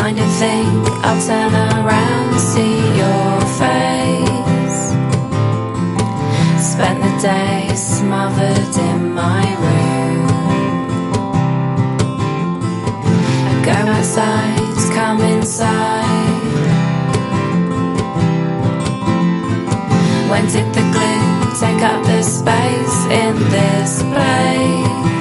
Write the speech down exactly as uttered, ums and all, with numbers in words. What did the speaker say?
kind of think I'll turn around and see your face. Spent the day smothered in my room. Go outside, come inside. When did the glue take up the space in this place?